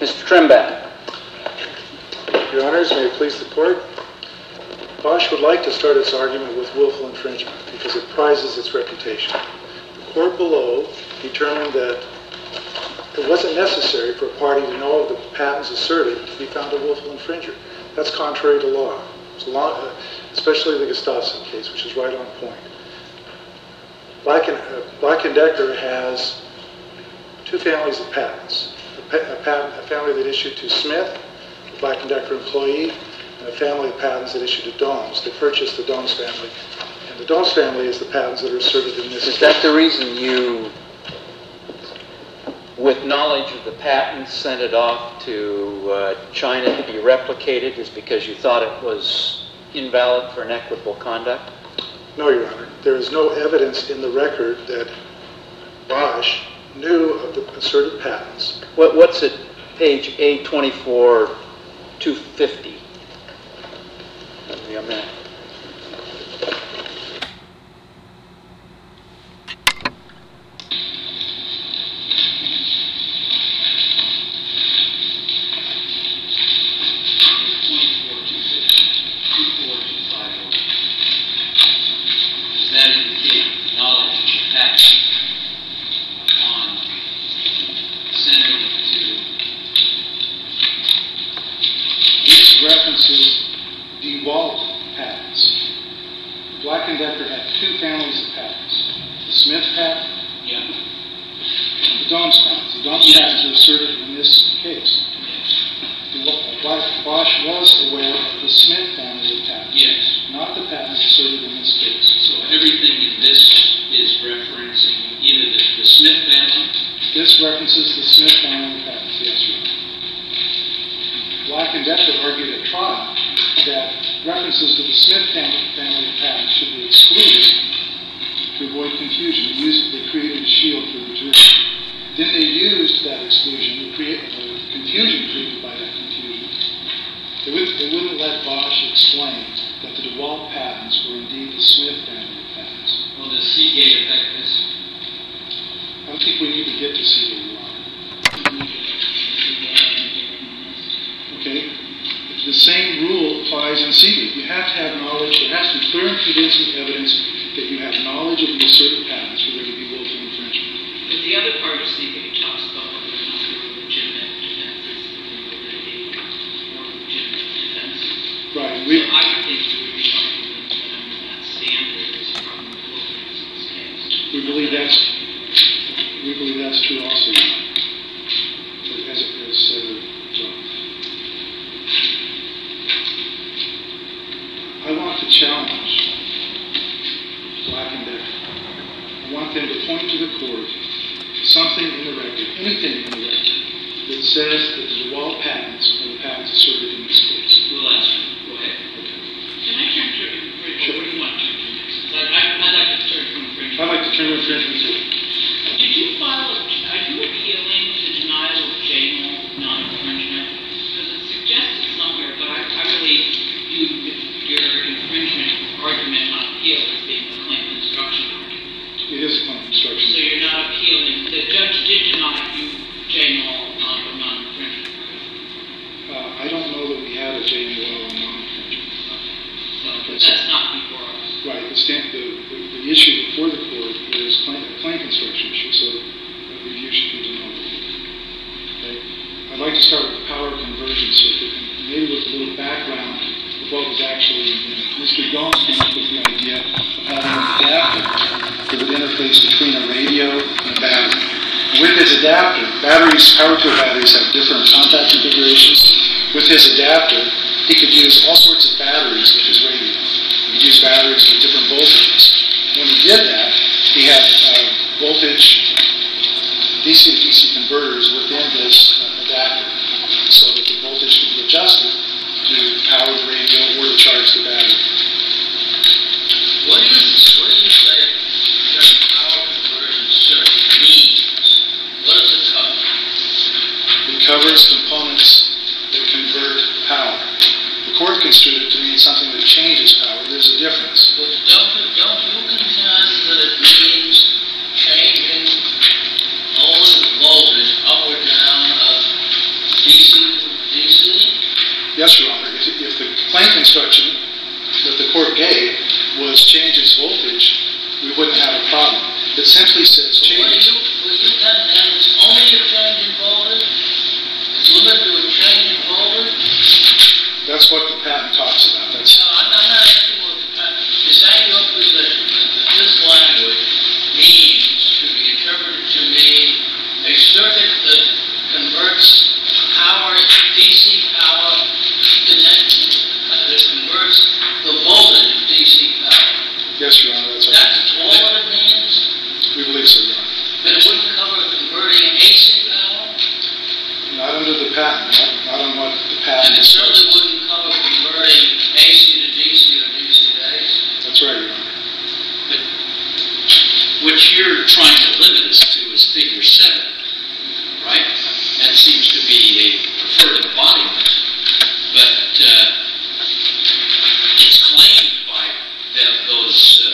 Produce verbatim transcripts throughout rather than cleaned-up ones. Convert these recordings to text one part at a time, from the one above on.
Mister Trembath. Your Honors, may it please the Court. Bosch would like to start its argument with willful infringement because it prizes its reputation. The Court below determined that it wasn't necessary for a party to know of the patents asserted to be found a willful infringer. That's contrary to law, it's law uh, especially the Gustafson case, which is right on point. Black and, uh, Black and Decker has two families of patents. A, pa a, patent, a family that issued to Smith, a Black and Decker employee, and a family of patents that issued to Dohms. They purchased the Dohms family. And the Dohms family is the patents that are asserted in this Is case. that the reason you, with knowledge of the patent, sent it off to uh, China to be replicated, is because you thought it was invalid for inequitable conduct? No, Your Honor. There is no evidence in the record that Bosch knew of the asserted patents. What, what's it, page A twenty-four, two fifty? Give me a minute. References DeWalt patents. Black and Decker had two families of patents. The Smith patent yeah. and the Dohms patents. The Dohms yes. patents are asserted in this case. Bosch was aware of the Smith family of patents, yes. not the patents asserted in this case. So everything in this is referencing either the, the Smith family? This references the Smith family of patents, yes, Your Honor. Black and Decker argued at trial that references to the Smith family of patents should be excluded to avoid confusion. They, used, they created a shield for the jury. Then they used that exclusion to create the confusion created by that confusion. They, would, they wouldn't let Bosch explain that the DeWalt patents were indeed the Smith family of patents. Well, does Seagate affect this? I don't think we need to get to Seagate, Your Honor. Okay? The same rule applies in Seagate. You have to have knowledge. There has to be clear and convincing evidence that you have knowledge of the asserted patents for there to be willful infringement. But the other part of Seagate talks about whether or not there were legitimate defenses and whether they were legitimate defenses. Right. So I would think you would be arguing that under that standard is a problem with willfulness in this case. We believe that's we believe that's true also. As it is uh, so. I want to challenge Black and Decker. I want them to point to the court something in the record, anything in the record, that says that the DeWalt patents are the patents asserted in this case. We'll ask you. Go ahead. Okay. Can I turn to infringement? Sure. What do you want to turn to next? I'd, I'd like to turn to infringement. I'd like to turn to infringement too. Did you file a, are you appealing to denial of J M O non-infringement? Because it's suggested somewhere, but I, I really view your infringement argument on appeal as being a claim construction argument. It is a claim construction. So you're not appealing. The judge did deny you J M O on a non-infringement. Uh, I don't know that we have a J M O on non-infringement. So but that's not before us. Right. The, stand, the, the, the issue before the court is claim, a claim construction issue, so a review should be denied. Okay. I'd like to start with the power conversion circuit, and maybe with a little background of what was actually invented. Mister Gomes came up with the idea of having an adapter that would interface between a radio and a battery. And with his adapter, batteries, power tool batteries have different contact configurations. With his adapter, he could use all sorts of batteries with his radio. He could use batteries with different voltages. When he did that, he had uh, voltage D C to D C converters within this uh, adapter so that the voltage could be adjusted to power the radio or to charge the battery. What do you, what do you say that power conversion circuit means? What does it cover? It covers components that convert power. The court construed it to mean something that changes power. There's a difference. Well, don't you, don't you contend that it means changing only the voltage up or down of D C we wouldn't have a problem. It simply says What change. you, what you got down is only a change in voltage? It's limited to a change in voltage? That's what the patent talks about. That's No, I'm I'm not asking what the patent, is that your position, that that this language means, to be interpreted to mean, a circuit that converts power, D C power, connect, uh, that converts the voltage of D C power? yes, Your Honor. That's our That's position. all it means? We believe so, Your Honor. But it wouldn't cover converting A C power? Not under the patent. Not, not on what the And patent it certainly says. wouldn't cover converting A C to D C or D C to A C. That's right, Your Honor. But what you're trying to limit us to is figure seven, right? That seems to be a preferred embodiment, but uh, it's claimed by the, those uh,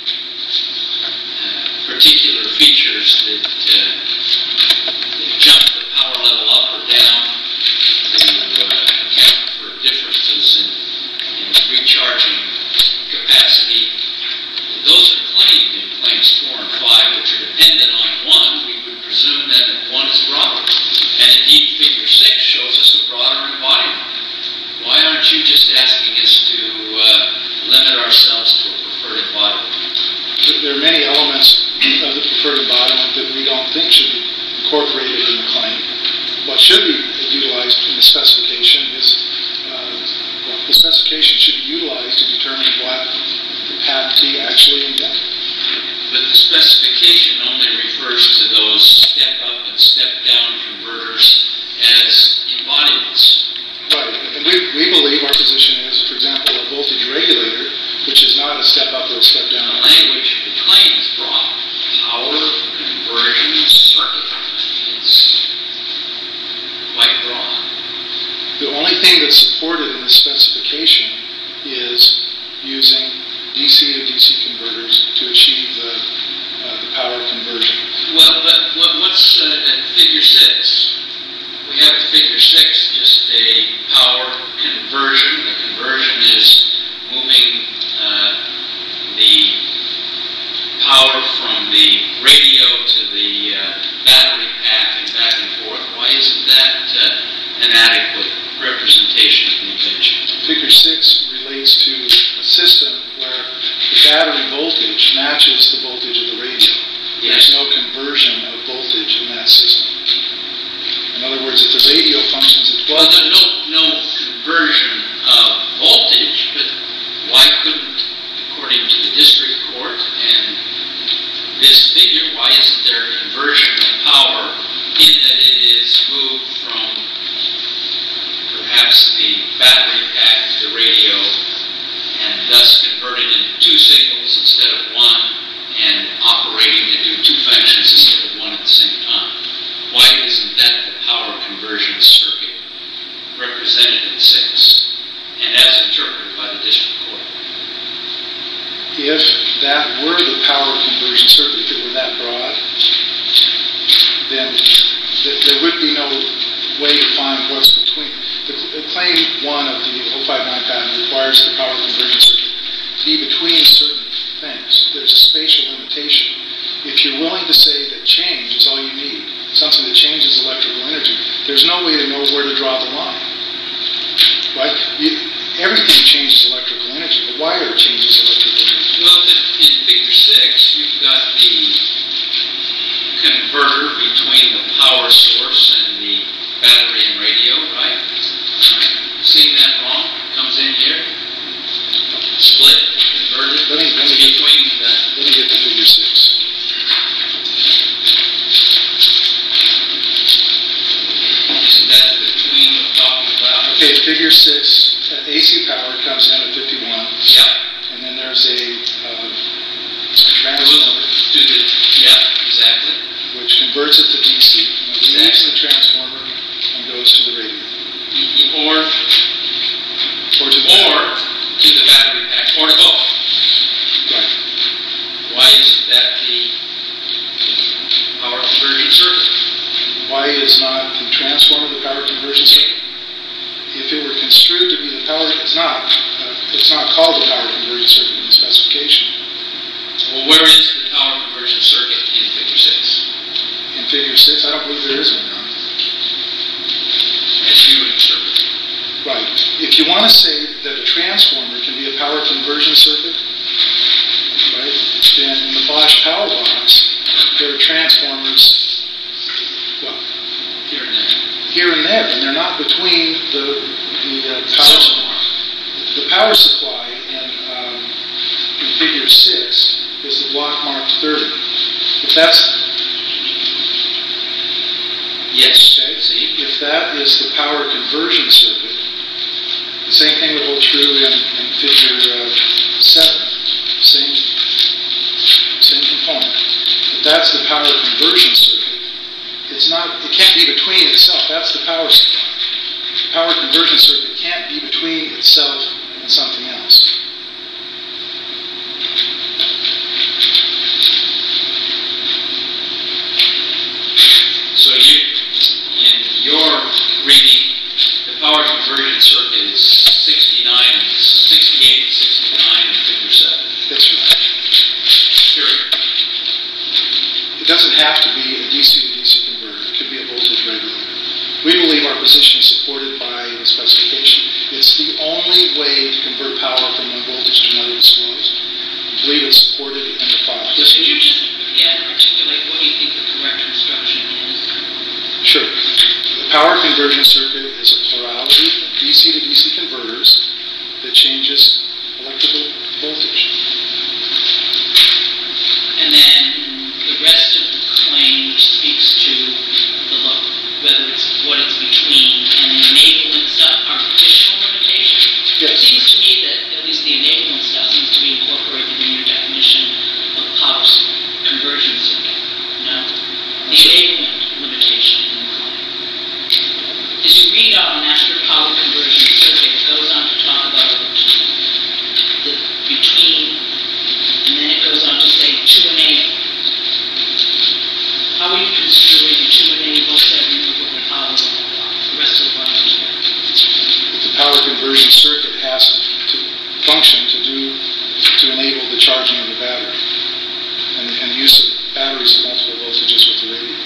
uh, particular features that, uh, that jump the power level up or down to uh, account for differences in, in recharging capacity. Those are claimed in claims four and five, which are dependent on one. We would presume then that one is broader. And indeed, figure six shows us a broader embodiment. Why aren't you just asking us to uh, limit ourselves to a preferred embodiment? There are many elements of the preferred embodiment that we don't think should be incorporated in the claim. What should be utilized in the specification is, uh, well, the specification should be utilized to determine what the patentee actually invented. But the specification only refers to those step-up and step-down converters as embodiments. Right, and we, we believe our position is, for example, a voltage regulator, which is not a step up or a step The down. language of the claim is broad. Power conversion circuit. It's quite broad. The only thing that's supported in the specification is using D C to D C converters to achieve the, uh, the power conversion. Well, but what, what's uh, at figure six? We have at figure six just a power conversion. The conversion is moving uh, the power from the radio to the uh, battery pack and back and forth. Why isn't that uh, an adequate representation of the invention? Figure six relates to a system where the battery voltage matches the voltage of the radio. Yes. There's no conversion of voltage in that system. In other words, if the radio functions at Well, twelve there's no, no conversion of voltage, but why couldn't, according to the district court and this figure, why isn't there a conversion of power in that it is moved from perhaps the battery pack to the radio and thus converted into two signals instead of one and operating to do two functions instead of one at the same time? Why isn't that the power conversion circuit represented in six and as interpreted by the district court? If that were the power conversion circuit, if it were that broad, then th- there would be no way to find what's between. The, the claim one of the oh five nine patent requires the power conversion circuit to be between certain things. There's a spatial limitation. If you're willing to say that change is all you need, something that changes electrical energy, there's no way to know where to draw the line. Right? You, everything changes electrical energy. The wire changes electrical energy. Well, in figure six, you've got the converter between the power source and the battery and radio, right? Am I seeing that wrong? Comes in here, split, converted Let me, let me get to, between the... let me get to figure six. Isn't that the between we're talking about? Okay, figure six, uh, A C power comes in at fifty-one. Yep. And then there's a uh, Goes transformer, to the, yep, exactly. which converts it to D C, and it leaves the transformer and goes to the radio. Or, Or to the or to the battery pack, or to both. Right. Why isn't that the power conversion circuit? Why is not the transformer the power conversion circuit? If it were construed to be the power, it's not. Uh, it's not called the power conversion circuit in the specification. Well, where is the power conversion circuit in figure six? In figure six, I don't believe there is one now. As you interpret it. Right. If you want to say that a transformer can be a power conversion circuit, right, then in the Bosch power box, there are transformers, well, Here and there. here and there, and they're not between the the uh, power the power supply in, um, in figure six is the block marked thirty. If that's Yes. okay, See? if that is the power conversion circuit, the same thing would hold true in, in figure uh, seven. Same same component. If that's the power conversion circuit, it's not. It can't be between itself. That's the power supply. The power conversion circuit can't be between itself and something else. So you, in your reading, the power conversion circuit is sixty-nine, sixty-eight, sixty-nine, and figure seven. That's right. Period. It doesn't have to be a D C to D C converter. It could be a voltage regulator. We believe our position is supported by the specification. It's the only way to convert power from one voltage to another disclosed. We believe it's supported in the file. Could you just again articulate what you think the correct instruction is? Sure. The power conversion circuit is a plurality of D C to D C converters that changes electrical voltage. And then the rest of the claim speaks to the look, whether it's what it's between and the enablement stuff are additional limitations. Yes. It seems to me that at least the enablement stuff seems to be incorporated in your definition of power conversion circuit. No? The enablement limitation in the claim. As you read on after power conversion circuit, it goes on to talk about the between, and then it goes on to say to enable. How are you construing to enable said removable power level block? The rest of the language there. The power conversion circuit has to function to do to enable the charging of the battery and, and use of batteries at multiple voltages with the radio.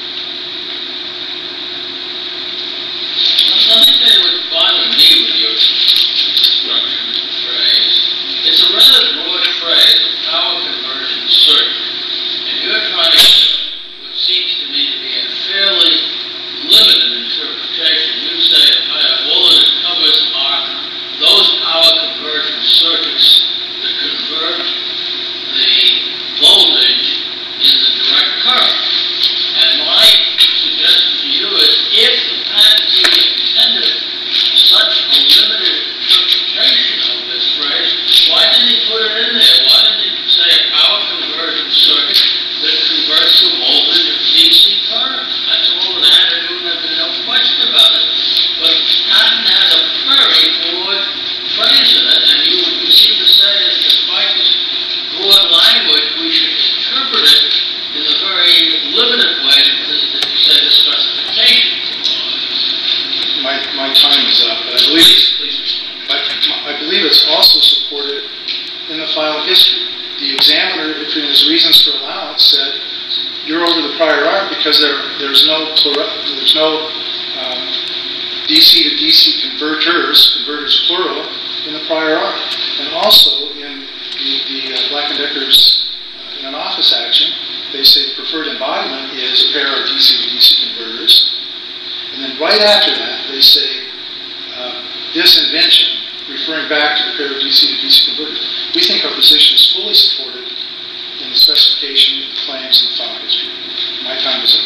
Let me tell you what bothers me with your construction phrase. It's a rather broad phrase, a power conversion circuit. And you're trying to get what seems to me to be a fairly limited interpretation. You say uh, all that it covers are those power conversion circuits that convert the voltage in the direct current. And my suggestion to you is if the patentee intended such a limited interpretation of this phrase, why didn't he put it in there? Why didn't he say a power conversion circuit that converts the voltage of D C current? That's all it had to do, and there's no question about it. But the patent has a very broad phrase in it, and you, you seem to say that despite this broad language, we should interpret it in a very limited way that, that you say the specification. My, my time is up, but I believe Please, please respond. I, I believe it's also supported in the file history. The examiner, in his reasons for allowance, said you're over the prior art because there there's no plura- there's no um, D C to D C converters, converters plural, in the prior art, and also in the, the uh, Black and Decker's uh, in an office action, they say the preferred embodiment is a pair of D C to D C converters. And then right after that, they say uh, this invention, referring back to the pair of D C to D C converters. We think our position is fully supported in the specification, claims, and the file history. My time is up.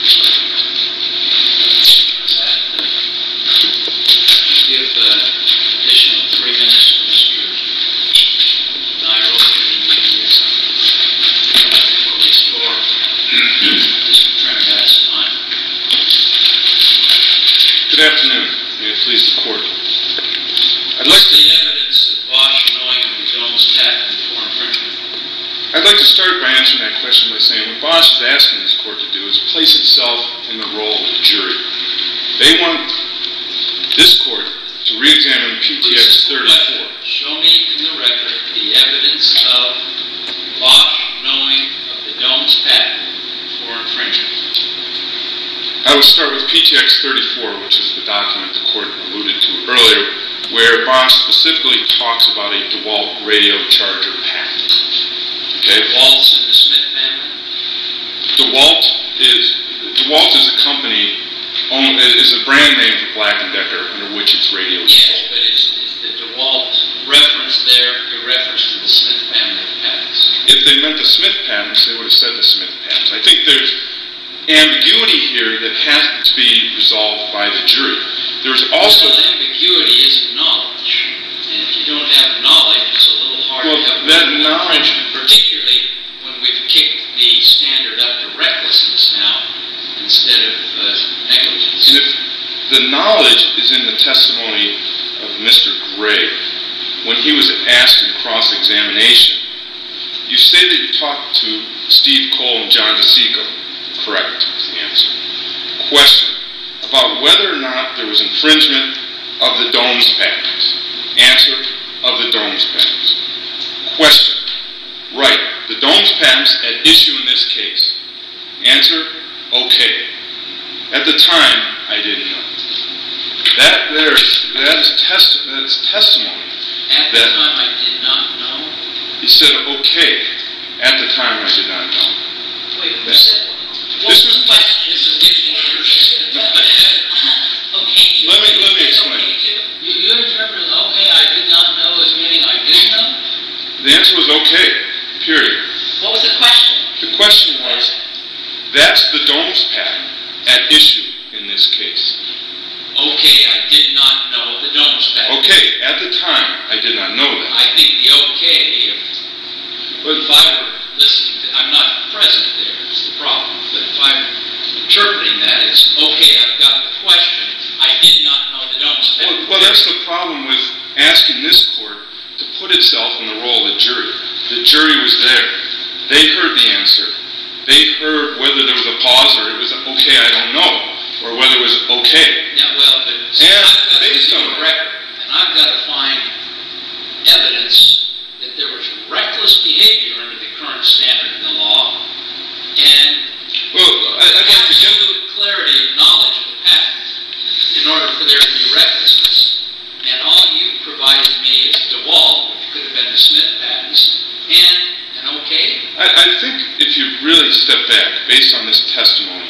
Give uh, additional three minutes to Mister Nairo to restore Mister Trinidad's time. Good afternoon. May it please the court. I'd like to The evidence of Bosch knowing of his own patent for infringement. I'd like to start by answering that question by saying what Bosch is asking this court to do is place itself in the role of the jury. They want this court to re-examine P T X thirty-four. Show me in the record the evidence of Bosch knowing I will start with P T X thirty-four, which is the document the court alluded to earlier, where Bosch specifically talks about a DeWalt radio charger patent. Okay? DeWalt's in the Smith family? DeWalt is DeWalt is a company, owned, is a brand name for Black and Decker, under which its radio is Yes, sold. but is, is the DeWalt reference there a reference to the Smith family of patents? If they meant the Smith patents, they would have said the Smith patents. I think there's ambiguity here that has to be resolved by the jury. There's also... Well, ambiguity isn't knowledge. And if you don't have knowledge, it's a little hard Well, to have that willful knowledge- infringement, particularly when we've kicked the standard up to recklessness now instead of uh, negligence. And if the knowledge is in the testimony of Mister Gray, when he was asked in cross-examination, you say that you talked to Steve Cole and John DeSico. Correct is the answer. Question about whether or not there was infringement of the Domes patent. Answer, of the Domes patent. Question, right, the Domes patents at issue in this case. Answer, okay. At the time, I didn't know. That there, that is testi- that's testimony. At the that time, I did not know. he said, okay. At the time, I did not know. Wait, who said what? This was- question is a Okay. Let me let me explain. Okay, too. You, you interpreted, okay, I did not know as meaning I did know? The answer was okay. Period. What was the question? The question was, that's the Domes patent at issue in this case. Okay, I did not know the Domes patent. Okay, at the time, I did not know that. I think the okay, if, But if I were listening to, I'm not present there, is the problem, but if I'm interpreting that, it's okay, I've got the question, I did not know the Domes well, patent. well, that's the problem with asking this court to put itself in the role of the jury. The jury was there. They heard the answer. They heard whether there was a pause or it was okay, I don't know, or whether it was okay. Yeah, well, but see, And I've got to based do on a that- record, and I've got to find evidence that there was reckless behavior under the current standard in the law, and Well, I, I'd like to get absolute clarity of knowledge of the patent in order for there to be recklessness. And all you provided me is DeWalt, which could have been the Smith patents, and an okay. I, I think if you really step back, based on this testimony,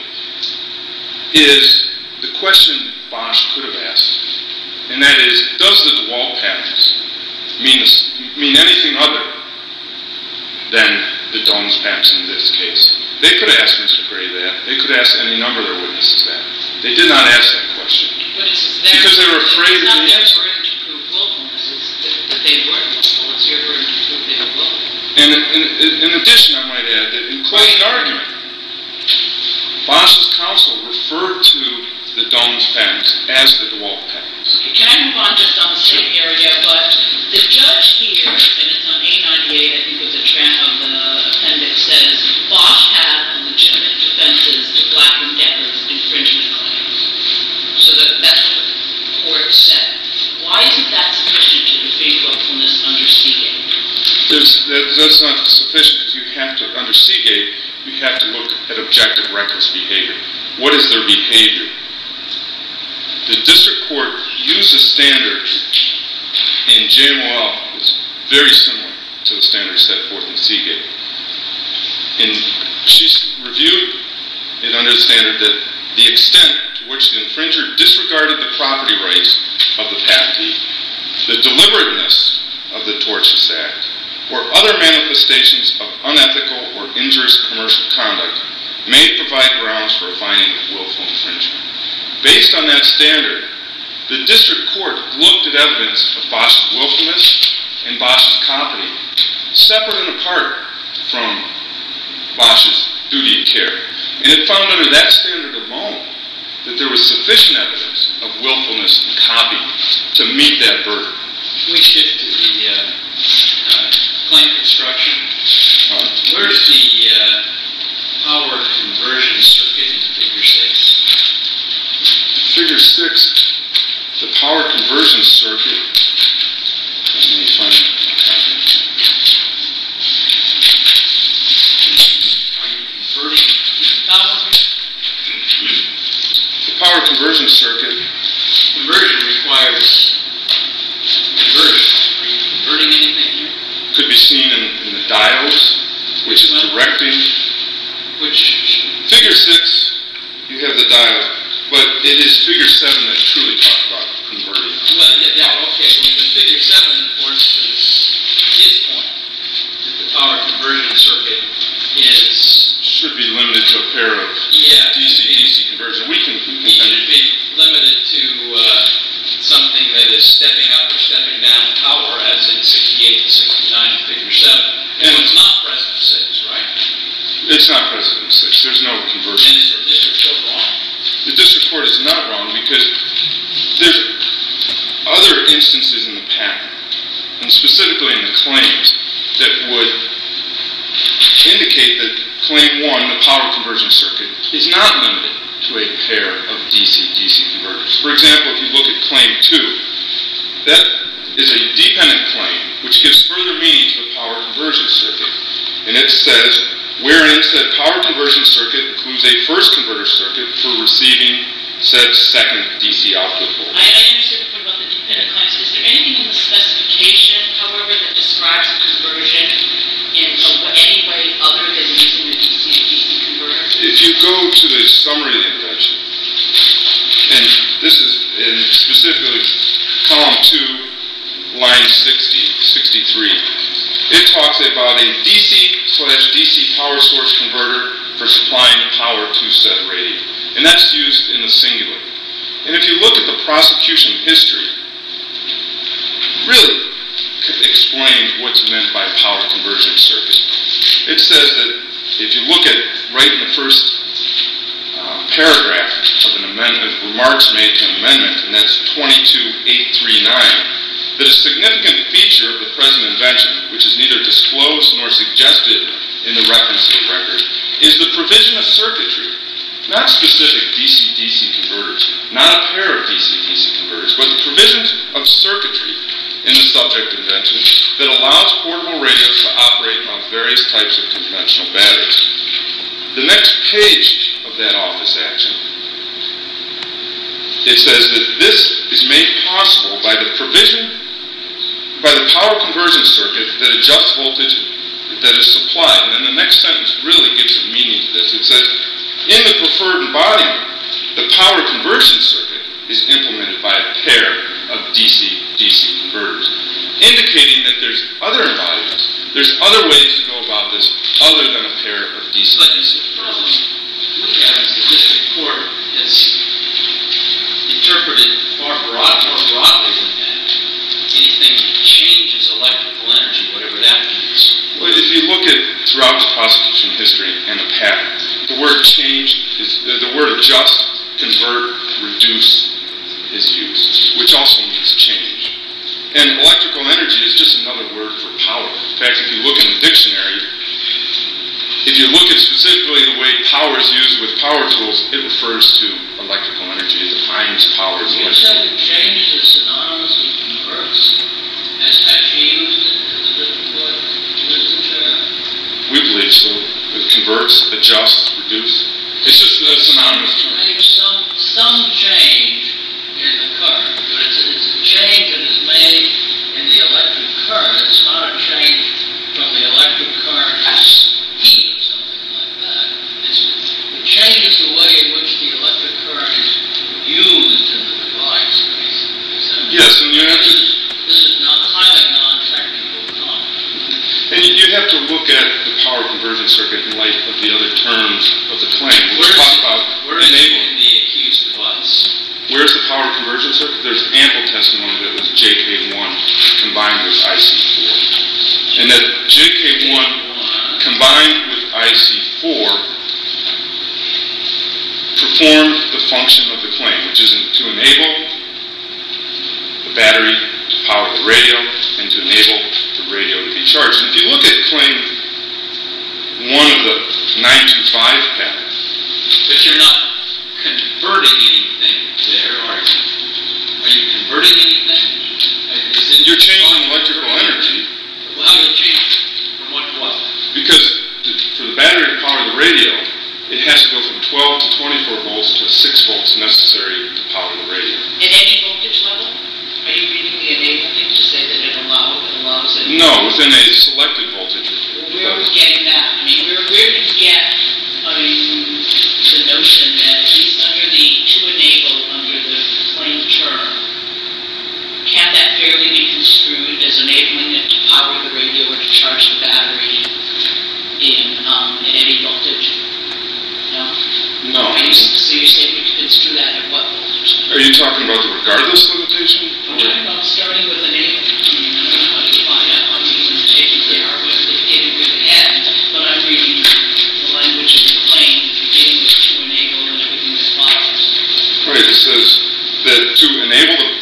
is the question Bosch could have asked, and that is, does the DeWalt patents mean, mean anything other than the Domes patents in this case? They could have asked Mister Gray that. They could have asked any number of their witnesses that. They did not ask that question. But it's their, Because they were afraid it's of not the their answer. burden to prove willfulness. It's that, that they weren't willful. It's your burden to prove they were willful. And in, in, in addition, I might add that in closing argument, Bosch's counsel referred to the Domes patents as the DeWalt patents. Can I move on just on the same area? But the judge here, and it's on A ninety-eight, I think of the, tra- of the appendix, says Bosch had legitimate defenses to Black and Decker's infringement claims. So that, that's what the court said. Why isn't that sufficient to defeat willfulness under Seagate? There's, that, that's not sufficient because you have to, under Seagate, you have to look at objective reckless behavior. What is their behavior? The district court used a standard in J M O L that's very similar to the standard set forth in Seagate. And she's reviewed it under the standard that the extent to which the infringer disregarded the property rights of the patentee, the deliberateness of the Tortious Act, or other manifestations of unethical or injurious commercial conduct may provide grounds for a finding of willful infringement. Based on that standard, the district court looked at evidence of Bosch's willfulness and Bosch's company, separate and apart from Bosch's duty of care. And it found under that standard alone that there was sufficient evidence of willfulness and copying to meet that burden. We shift to the uh, uh, claim construction. Uh, Where's the uh, power conversion circuit in figure six? Figure six, the power conversion circuit. Let me find it. Are you converting power? conversion circuit, Conversion requires conversion. Are you converting anything here? could be seen in, in the diodes, which is directing. Which, Figure six, you have the diode, but it is figure seven that truly talks about converting. well, yeah, yeah, okay. Well, the figure seven, of course, is his point. That the power conversion circuit is, Should be limited to a pair of yeah, D C D C conversion. We can, we it can should be limited to uh, something that is stepping up or stepping down power, as in sixty-eight to sixty-nine in figure seven. And it's not present in six, right? It's not present in six. There's no And conversion. is the district court wrong? The district court is not wrong because there's other instances in the patent, and specifically in the claims, that would indicate that claim one, the power conversion circuit, is not limited to a pair of D C D C converters. For example, if you look at claim two, that is a dependent claim which gives further meaning to the power conversion circuit. And it says, wherein said power conversion circuit includes a first converter circuit for receiving said second D C output I, voltage. I understand the point about the dependent claims. Is there anything in the specification, however, that describes the conversion in a, w- any way other than using the D C to D C converter? If you go to the summary of the invention, and this is in specifically column two, line sixty, sixty-three, it talks about a D C slash D C power source converter for supplying power to said radio. And that's used in the singular. And if you look at the prosecution history, really explains what's meant by power conversion circuit. It says that if you look at right in the first uh, paragraph of an amendment, remarks made to an amendment, and that's twenty-two eight thirty-nine, that a significant feature of the present invention, which is neither disclosed nor suggested in the reference to the record, is the provision of circuitry, not specific D C D C converters, not a pair of D C D C converters, but the provision of circuitry in the subject invention that allows portable radios to operate on various types of conventional batteries. The next page of that office action, it says that this is made possible by the provision, by the power conversion circuit that adjusts voltage that is supplied. And then the next sentence really gives a meaning to this. It says, in the preferred embodiment, the power conversion circuit is implemented by a pair of D C D C converters, indicating that there's other embodiments, there's other ways to go about this other than a pair of D C But D C the problem converters. we have is the district court has interpreted far broad, more broadly than that. Anything that changes electrical energy, whatever that means. Well, if you look at throughout the prosecution history and the patent, the word change is, uh, the word adjust, convert, reduce is used, which also means change. And electrical energy is just another word for power. In fact, if you look in the dictionary, if you look at specifically the way power is used with power tools, it refers to electrical energy. It defines power as You electrical. said that change is synonymous with converts. Has actually used it in the district court literature? We believe so. It converts, adjust, reduce. It's just a synonymous term. Make some, some change in the current, but it's, it's a change that is made in the electric current. It's not a change from the electric current to heat or something like that. It's, it changes the way in which the electric current is used in the device, basically. Is that- Yes, and you have to, This is, this is not highly non-technical content. and you you have to look at the power conversion circuit in light of the other terms of the claim. Where We'll is talk it, about where is it enabling. in the accused device? Where's the power conversion circuit? There's ample testimony that it was J K one combined with I C four. And that J K one combined with I C four performed the function of the claim, which is to enable the battery to power the radio and to enable the radio to be charged. And if you look at claim one of the nine two five patent, But you're not converting anything there, are you? Are you converting anything? Is it you're changing electrical energy Well, how do you change from what to what? because the, for the battery to power the radio, it has to go from twelve to twenty-four volts to six volts necessary to power the radio. At any voltage level? Are you reading the enablement to say that it allows, it allows it? No, within a selected voltage. Where are we getting that? I mean, where, where did you get, I mean, the notion that at least under the to enable, under the plain term, can that fairly be construed as enabling it to power the radio or to charge the battery in um, at any voltage? No? No. Are you, so you're saying we can construe that at what voltage? Are you talking about the regardless limitation? I'm talking about starting with enable. I mean, I don't know how to define out how many limitations there are, whether they begin with an end, but I'm reading the language of the claim, beginning with to enable and everything that follows. Right, it says that to enable the,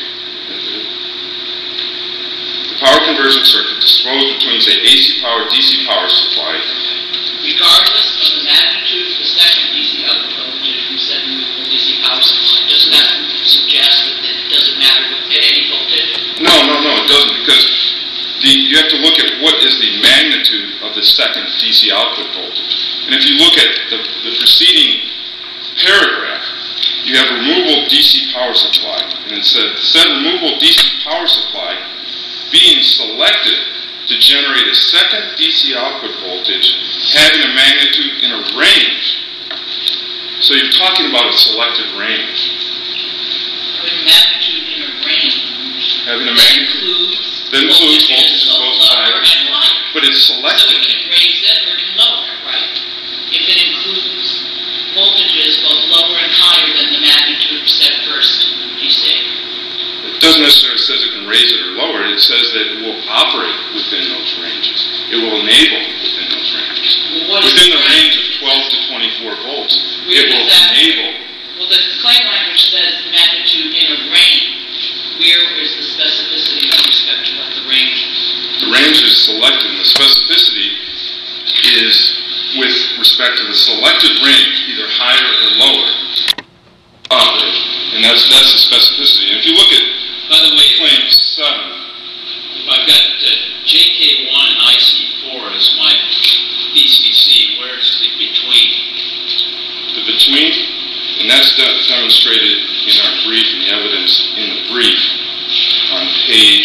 the power conversion circuit disclosed between, say, A C power, D C power supply, Regardless of the magnitude of the second D C output voltage from said movable D C power supply, doesn't that suggest that it doesn't matter at any voltage? No, no, no, it doesn't, because the, you have to look at what is the magnitude of the second D C output voltage. And if you look at the, the preceding paragraph, you have removable D C power supply. And it said, said removable D C power supply being selected to generate a second D C output voltage having a magnitude in a range. So you're talking about a selected range. With magnitude in a range. Having a That magnitude. includes That includes voltages voltages of both lower higher, and higher. but it's So selected. it can raise it or it can lower it, right? If it includes voltages both lower and higher than the magnitude of said first D C. It doesn't necessarily say it can raise it or lower it. It says that it will operate within those ranges. It will enable within those ranges. Well, what is Within the range? range of twelve to twenty-four volts, Where it does will that- enable. Well, the claim language says magnitude in a range. Where is the specificity with respect to what the range is? The range is selected, and the specificity is with respect to the selected range, either higher or lower. Operate. And that's that's the specificity. And if you look at, By the way, claim seven, if I've got uh, J K one and I C four as my D C C, where's the between? the between, and that's de- demonstrated in our brief and the evidence in the brief on page,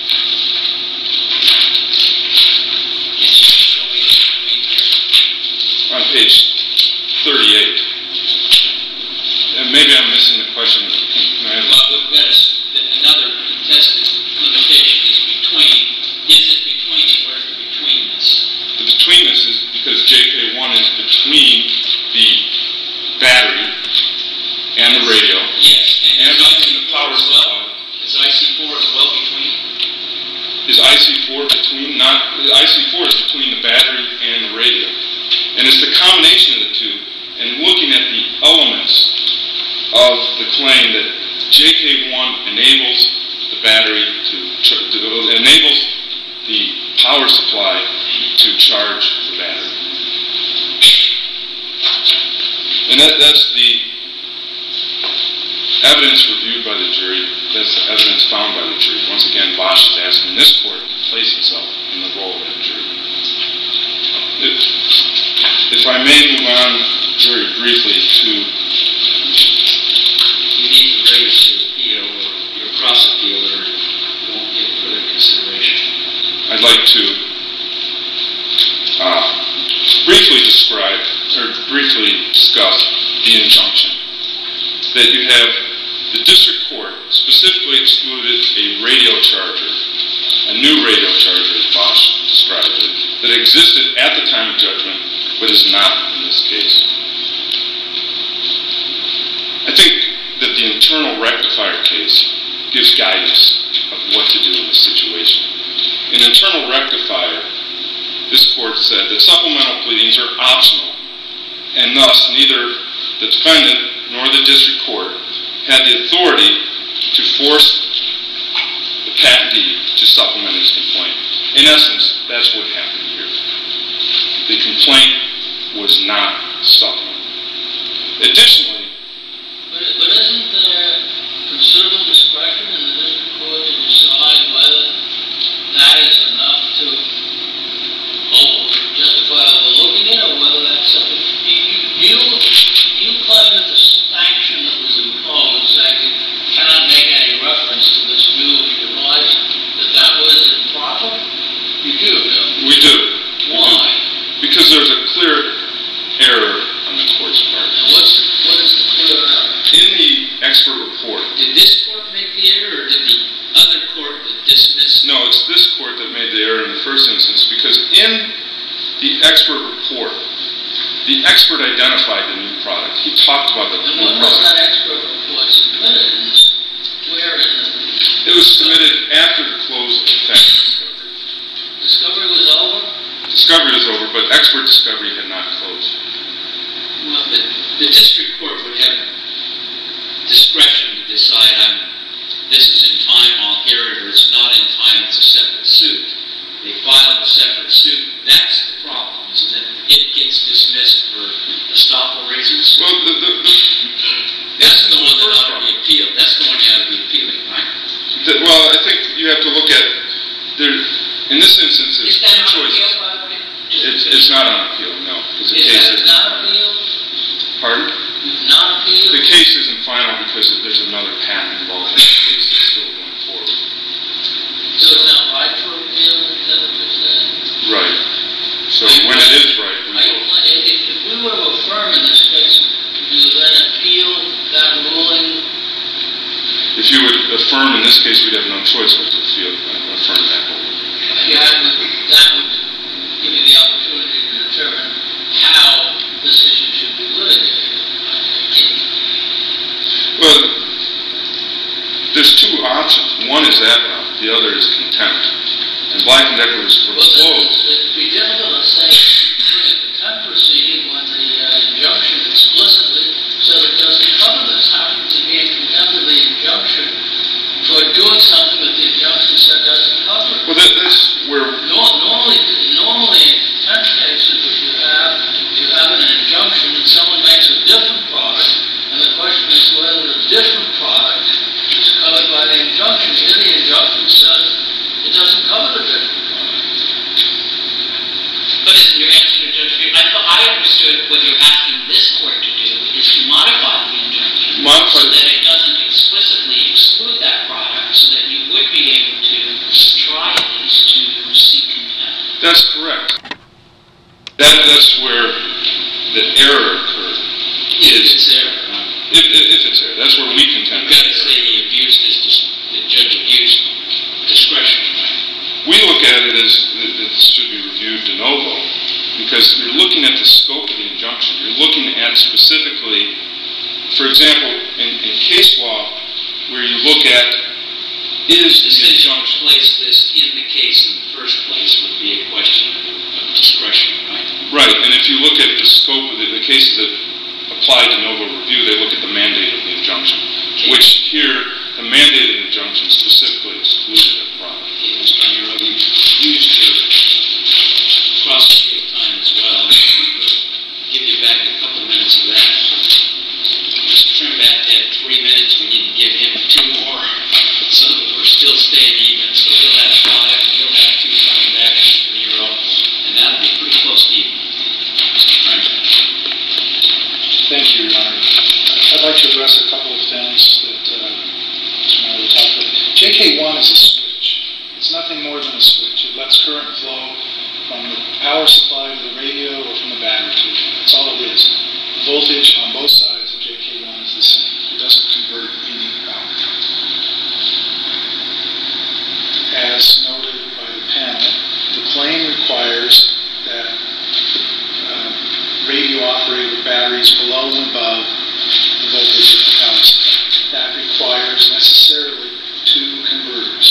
Can you show me the between here? on page thirty-eight. And maybe I'm missing the question. Can I have- Well, we've got a s another contested limitation is between. Is it between? Where's the betweenness? The betweenness is because J K one is between the battery and the radio, Yes. and is between the power as well? supply. Is I C four as well between? Is I C four between? Not I C four is between the battery and the radio, and it's the combination of the two. And looking at the elements of the claim that J K one enables the battery to, ch- to enables the power supply to charge the battery, and that, that's the evidence reviewed by the jury. That's the evidence found by the jury. Once again, Bosch is asking this court to place itself in the role of that jury. If, if I may move on very briefly to, You need to raise your appeal or your cross appeal or you won't get further consideration. I'd like to uh, briefly describe or briefly discuss the injunction. That you have the district court specifically excluded a radio charger, a new radio charger, as Bosch described it, that existed at the time of judgment, but is not in this case. I think that the internal rectifier case gives guidance of what to do in this situation. In internal rectifier, this court said that supplemental pleadings are optional, and thus neither the defendant nor the district court had the authority to force the patentee to supplement his complaint. In essence, that's what happened here. The complaint was not supplemented. Additionally, But, but isn't there considerable discretion in the district court to decide whether that is enough to oh, justify overlooking it, or whether that's something you you, you expert report. Did this court make the error, or did the other court that dismissed? No, it's this court that made the error in the first instance, because in the expert report, the expert identified the new product. He talked about the And new when was product. that expert report submitted? And where in the It was submitted after the close of the fact discovery. discovery was over? Discovery was over, but expert discovery had not closed. Well, the, the district court would have discretion to decide, I'm, this is in time, I'll hear it, or it's not in time, it's a separate suit. They filed a separate suit. That's the problem, isn't it? It gets dismissed for estoppel reasons. Well, the, the, the, That's the one that ought to be appealed. That's the one you ought to be appealing, right? the, well, I think you have to look at, there, in this instance, Is there's that two on appeal, choices. by the way? It's, it's not on appeal, no. Because the Is case that isn't not final. appealed? Pardon? Not appealed? The case isn't final because there's another patent involved in the case that's still going forward. So it's not right for appeal, is that what you're saying? Right. So when it is right, we I, will. if, if we were to affirm in this case, would you then appeal that ruling? If you would affirm in this case, we'd have no choice but to feel, uh, affirm that whole. Yeah, that would, that would give you the opportunity to determine how this issue should be litigated. Well, there's two options. One is that route. The other is contempt. And Black and Decker was Well, it's, foreclosed. it'd be difficult to say bring a contempt proceeding when the uh, injunction explicitly says it doesn't cover this. How can you be in contempt of the injunction for doing something that the injunction said doesn't cover it? Well, that, that's where. Nor, normally, normally in contempt cases, if you have you have an injunction and someone makes a different product, and the question is whether the different product is covered by the injunction. Here, the injunction says it doesn't cover the different product. But isn't your answer to Judge Beard? I thought I understood what you're asking this court to do is to modify the injunction Modify so the- that it doesn't explicitly exclude that product, so that you would be able to try at least to seek contempt. That's correct. That, that's where the error occurred. If it's there, right? If, if, if it's there. That's where we contend. You've got to say he abused his, dis- the judge abused discretion, right? We look at it as that it should be reviewed de novo, because you're looking at the scope of the injunction. You're looking at specifically, for example, in, in case law, where you look at is The the decision to injunction. place this in the case in the first place would be a question of discretion, right? Right, and if you look at the scope of the, the cases that apply de novo review, they look at the mandate of the injunction, which here, the mandate of the injunction specifically excluded a product. Okay, Mister Nero, you've used your cross-field time as well. We'll give you back a couple minutes of that. Mister Trimbat had three minutes. We need to give him two more so that we're still staying even. So he'll have five and he'll have two coming back, Mister Nero, and that'll be pretty close to even. Mister Trimbat. Thank you, Your Honor. I'd like to address a couple of things that uh, Mister Miller talked about. J K one is a switch. It's nothing more than a switch. It lets current flow from the power supply to the radio or from the battery to it. That's all it is. The voltage on both sides of J K one is the same. It doesn't convert any power. As noted by the panel, the claim requires that uh, radio operated batteries below and above the voltage of the power supply. That requires necessarily two converters.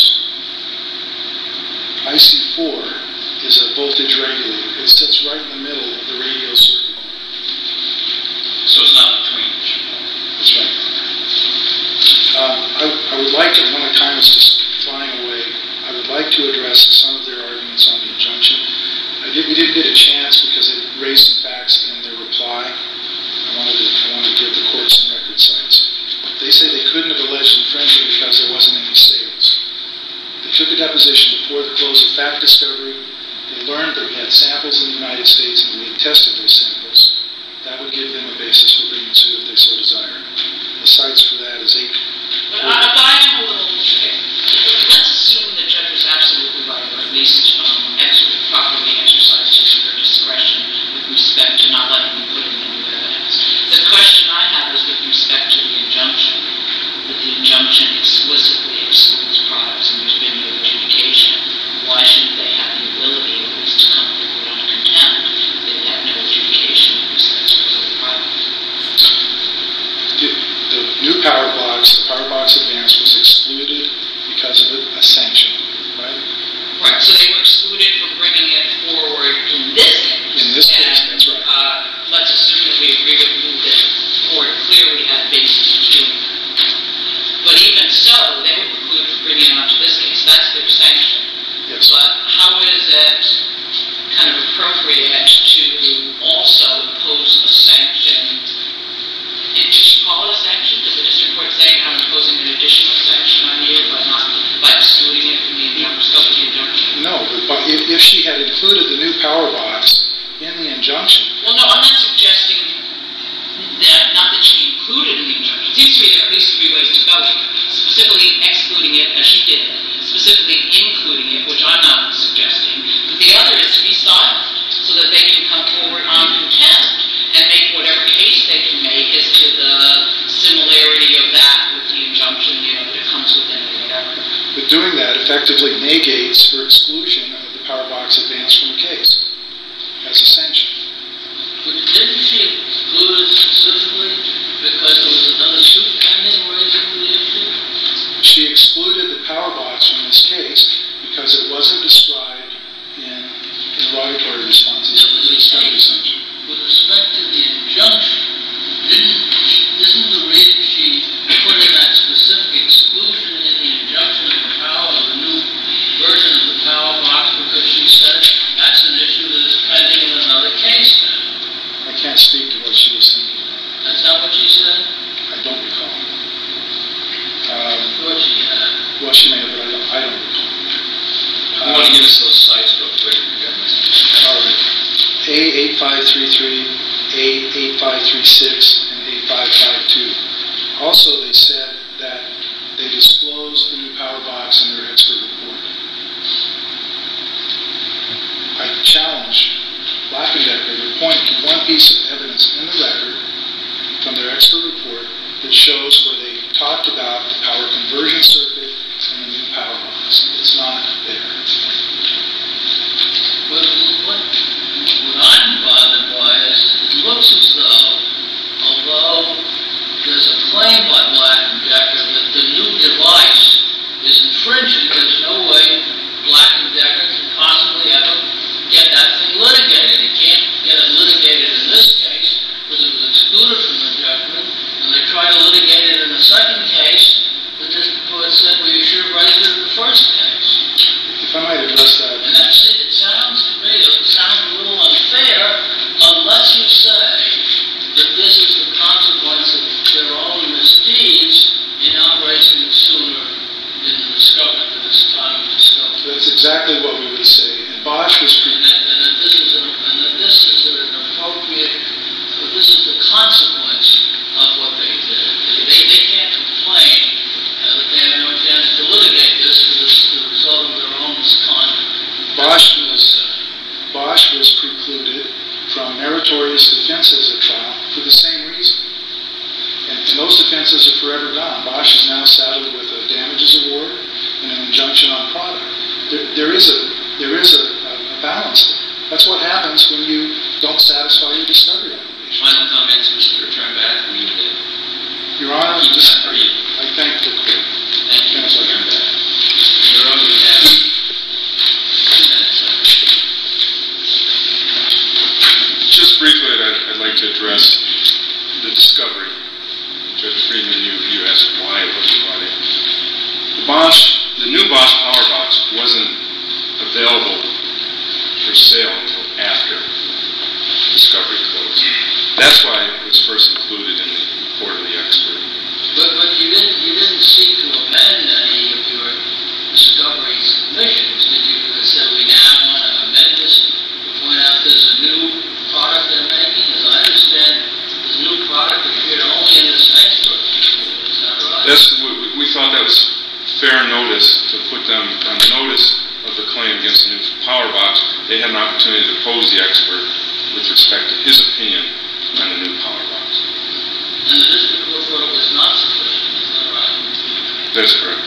I C four is a voltage regulator. It sits right in the middle of the radio circuit board. So it's not between the two. That's right. Um, I, I would like to, when the time is just flying away, I would like to address some of their arguments on the injunction. I did, we didn't get a chance because they raised some facts in their reply. I wanted to, I wanted to give the court some record sites. They say they couldn't have alleged infringement because there wasn't any sales. They took a deposition before the close of fact discovery. They learned that we had samples in the United States and we had tested those samples. That would give them a basis for bringing suit if they so desire. The sites for that is eight. But I, but I am a little, let's assume the judge was absolutely right, or at least um, ex- properly exercised her discretion with respect to not letting me put in the new evidence. The question I have is with respect to the injunction. power box, the power box advance, was excluded because of a, a sanction, right? Right, so they were excluded from bringing it forward in this case. In this case, and, that's right. Uh, let's assume that we agree with you that the court clearly had a basis for doing that. But even so, they were precluded from bringing it onto this case. That's their sanction. Yes. But how is it kind of appropriate to also impose a sanction? Did you call it a sanction? Does the district court say I'm imposing an additional sanction on you, but not by excluding it from the injunction, scope of the injunction? No, but if, if she had included the new power box in the injunction. Well, no, I'm not suggesting that, not that she included in the injunction. It seems to me there are at least three ways to go here. Specifically excluding it, as she did, specifically including it, which I'm not suggesting. But the other is to be silent, so that they can come forward on contempt and make whatever case they can make as to the similarity of that with the injunction, you know, that it comes within or whatever. But doing that effectively negates her exclusion of the power box advance from the case as a sanction. But didn't she exclude it specifically because there was another suit pending raising the issue? She excluded the power box from this case because it wasn't described in interrogatory responses to the discovery sanction. With respect to the injunction, didn't, isn't the reason she put in that specific exclusion in the injunction of the power of the new version of the power box because she said that's an issue that is pending in another case now? I can't speak to what she was thinking. That's not what she said? I don't recall. I Um, thought she had. well, she may have, but I don't, I don't recall. You want to give us those sites real quick? All right. A eight five three three, A eight five three six, and eight five five two. Also, they said that they disclosed the new power box in their expert report. I challenge Black and Decker to point to one piece of evidence in the record from their expert report that shows where they talked about the power conversion circuit and the new power box. It's not there. But what, what I'm bothered by is it looks as though, although there's a claim by Black and Decker that the new device is infringing, there's no way Black and Decker can possibly ever get that thing litigated. It can't get it litigated in this case because it was excluded from the judgment, and they try to litigate it in the second case. The district court said, well, you should have raised it in the first case. If I might address that. And that's it. It sounds to me, it sounds a little unfair unless you say that this is the consequence of their own misdeeds in not raising it sooner in the discovery, at this time of discovery. That's exactly what we would say. And Bosch was And that, and that this is an, and that this is an appropriate, or this is the consequence of what they did. They, they, they can't complain uh, that they have no chance to litigate this because it's the result of their own misconduct. Bosch was, Bosch was precluded from meritorious defenses at trial for the same reason. And, and those defenses are forever gone. Bosch is now saddled with a damages award and an injunction on product. There, there is a there is a, a, a balance there. That's what happens when you don't satisfy your discovery obligation. Final comments, Mister Turnback? We, uh, Your Honor, keep just, that for you. I thank the court. Thank you, Mister Turnback. You're on, we have two minutes. Just briefly, I'd, I'd like to address the discovery. Judge Friedman, you, you asked why it wasn't brought in. The Bosch, the new Bosch Power Box wasn't available for sale until after discovery closed. That's why it was first included in the report of the expert. But, but you didn't you didn't seek to amend any of your discovery submissions, did you? Because said we now want to amend this to point out there's a new product they're making. As I understand, this new product appeared only in this expert report. Is that right? That's, we, we thought that was fair notice to put them on notice of the claim against the new power box. They had an opportunity to pose the expert with respect to his opinion on the new power box. And the district court thought it was not sufficient. Is that right? That's correct.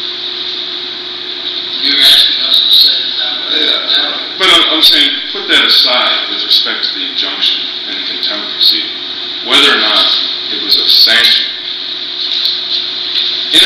You're asking us to say that way. Yeah. But I'm, I'm saying, put that aside with respect to the injunction and the contempt proceeding. Whether or not it was a sanction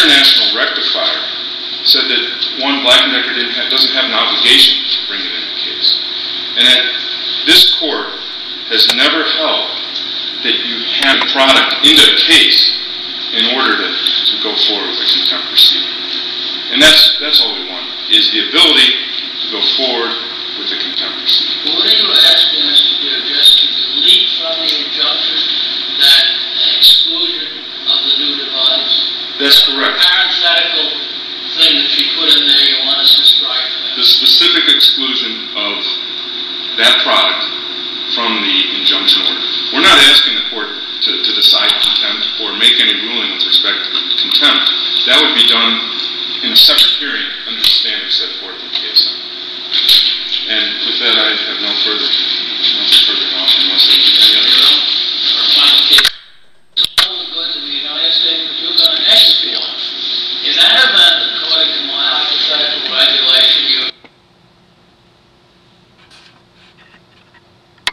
International Rectifier said that, one, Black and Decker didn't have, doesn't have an obligation to bring it in the case. And that this court has never held that you have a product into a case in order to, to go forward with a contempt proceeding. And that's, that's all we want, is the ability to go forward with a contempt proceeding. Well, what are you asking us to do? Just to delete from the injunction that exclusion of the new device? That's correct. The parenthetical thing that you put in there, you want us to strike that? The specific exclusion of that product from the injunction order. We're not asking the court to, to decide contempt or make any ruling with respect to contempt. That would be done in a separate hearing under the standards set forth in the case. And with that, I have no further